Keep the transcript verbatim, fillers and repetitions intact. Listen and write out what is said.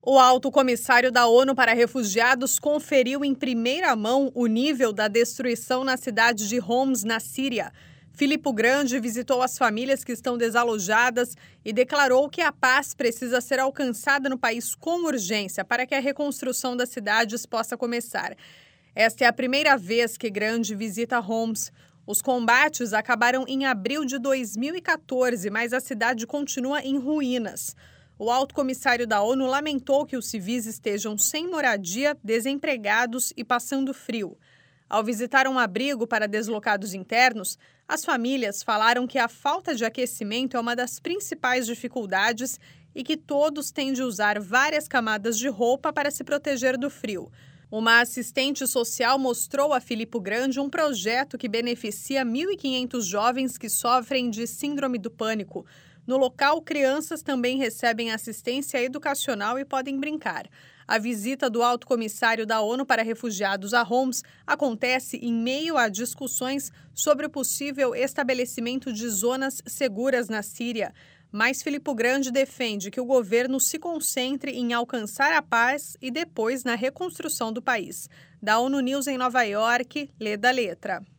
O alto comissário da ONU para Refugiados conferiu em primeira mão o nível da destruição na cidade de Homs, na Síria. Filippo Grandi visitou as famílias que estão desalojadas e declarou que a paz precisa ser alcançada no país com urgência para que a reconstrução das cidades possa começar. Esta é a primeira vez que Grandi visita Homs. Os combates acabaram em abril de dois mil e quatorze, mas a cidade continua em ruínas. O alto comissário da ONU lamentou que os civis estejam sem moradia, desempregados e passando frio. Ao visitar um abrigo para deslocados internos, as famílias falaram que a falta de aquecimento é uma das principais dificuldades e que todos têm de usar várias camadas de roupa para se proteger do frio. Uma assistente social mostrou a Filippo Grandi um projeto que beneficia mil e quinhentos jovens que sofrem de síndrome do pânico. No local, crianças também recebem assistência educacional e podem brincar. A visita do alto comissário da ONU para Refugiados a Homs acontece em meio a discussões sobre o possível estabelecimento de zonas seguras na Síria. Mas Filippo Grandi defende que o governo se concentre em alcançar a paz e depois na reconstrução do país. Da ONU News em Nova York, lê da letra.